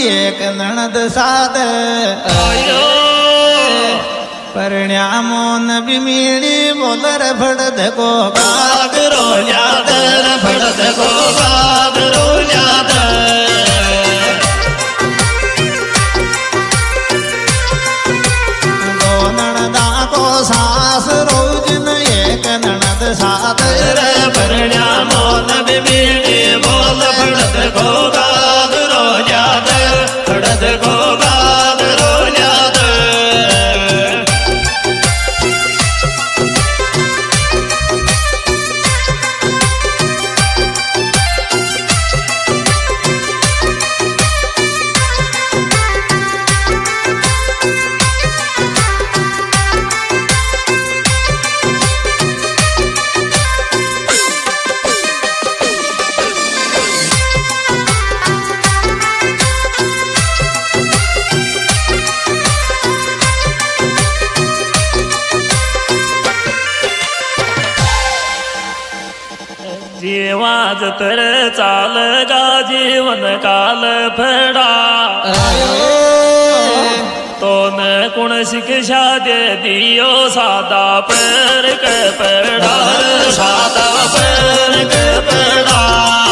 एक नणद साद परण्यामो नबी मीणी बोलर भड़द को गागरो यादर भड़द को गागरो यादर दो नणदा को सास रोज न एक नणद साद परण्यामो नबी मीणी बोल भड़द को गागरो यादर भड़द को गागरो यादर जीवाज तर चाल गा जीवन काल फड़ा तो न कुण शिक्षा दे दियो सादा पैर के पड़ा सादा पैर के पड़ा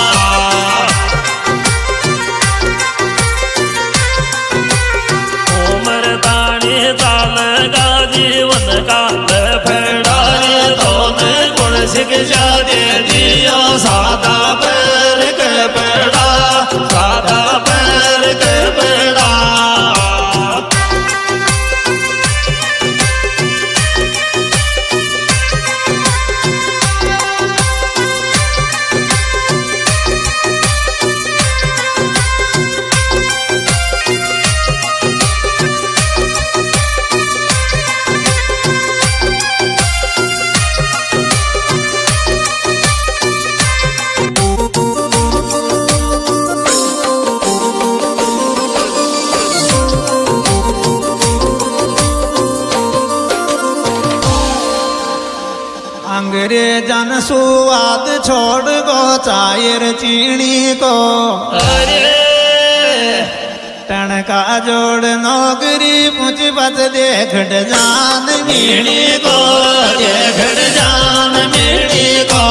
उम्र ताणी चाल गा जीवन काल फड़ा तो न कुण शिक्षा दे दियो सादा पैर के पड़ा सादा पैर के पड़ा अंग्रेजन सुवाद छोड़ गो चायर चीनी को टणका जोड़ नौकरी पूछ बच देख जान मीणी को देख जान मीणी को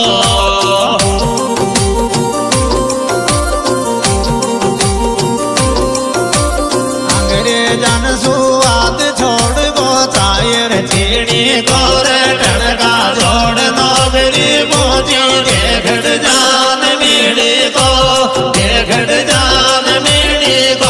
अंग्रेजन सुवाद छोड़ गो चायर चीनी को टणका जोड़ नौकरी पूछी देख जान मीणी को देख जान मीणी को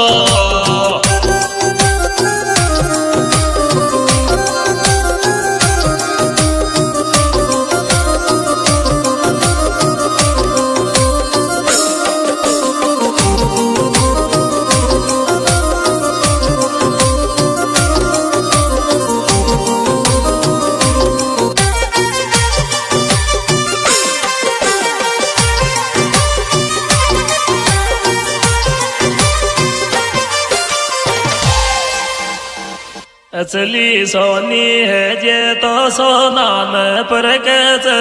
असली सोनी है जे तो सोना न पर कैसे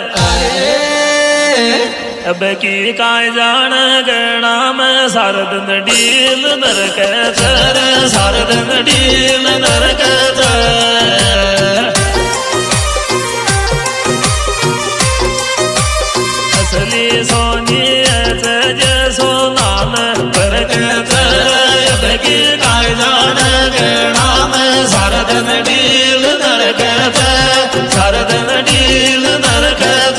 अब की काय जान गणा में सारदन डील नर कैसे सारदन डील नर कैसे असली सोनी है जे सोना न पर कैसे अब की काय जान गणा सारदन डील नरकत सारदन डील नरकत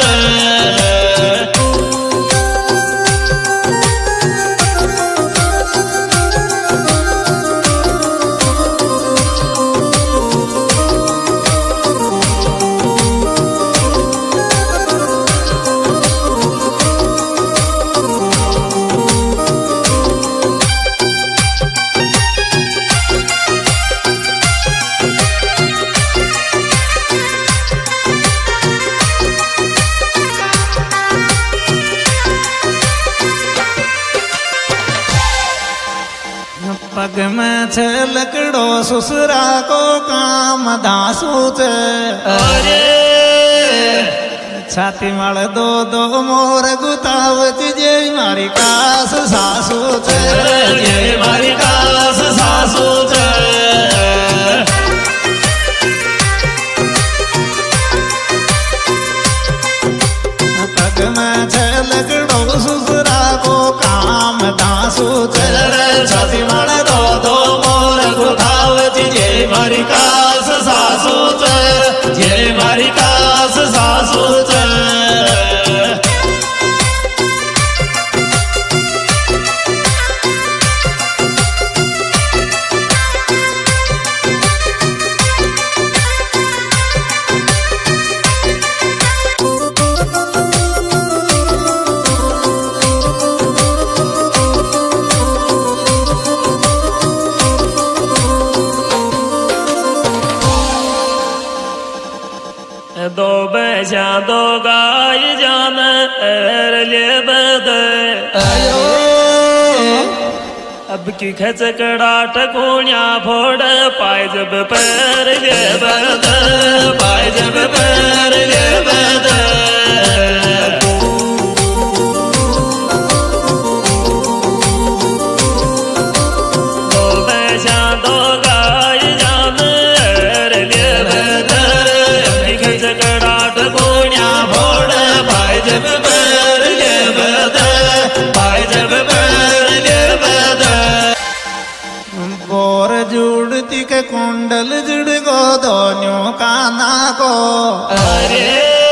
पग में छे लकड़ो ससुरा को काम दासू छे छाती माल दो दो मोर गुतावत जे मारी कास सासू छे सूचर छाती मण दो मोर गुथावती जय मारी कास सासूच जय मारी कास सासूच दो बैजा दो गाय जान ले बद अब की खचकड़ा टकोणिया फोड़ पाए जब पैर ले बद पाए जब पैर ले बद दो बैजा दो गाय जान ले बद खचकड़ाट गोण्या फोड़ पाए जब पैर ले बद पाए जब पैर ले बद बोर जुड़ती के कुंडल जुड़ गो दोन्यों काना को अरे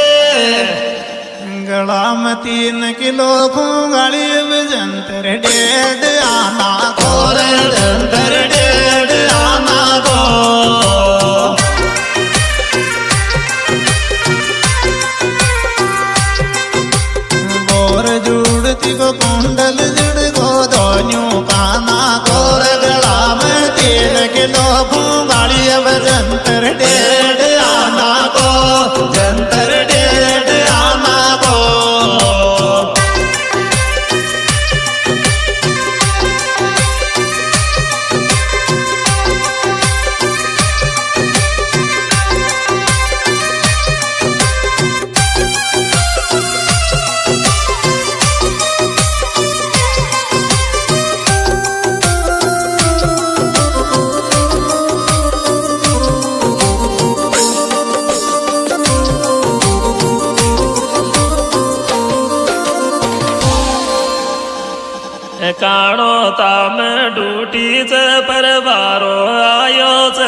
गला में 3 किलो खूंगाड़ी जंतर 1.5 आना को जंतर 1.5 आना को जुड़ती को कुंडल जुड़ गो दोन्यों काना कोर गला में 3 किलो खूंगाड़ी अब जंतर 1.5 आना को जंतर 1.5 आना को काणो ताम डूटी च परवारो आयो च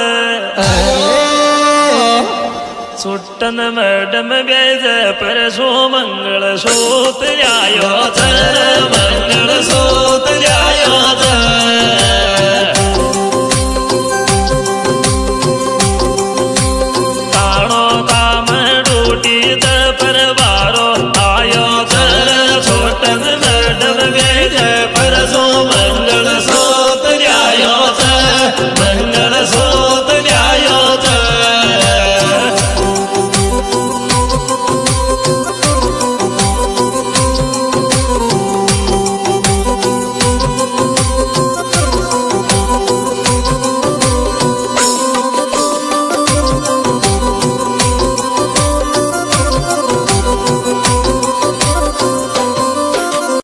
सुट्टन मैडम बेज पर सो मंगल सूत आयो च मंगल सूत आयो च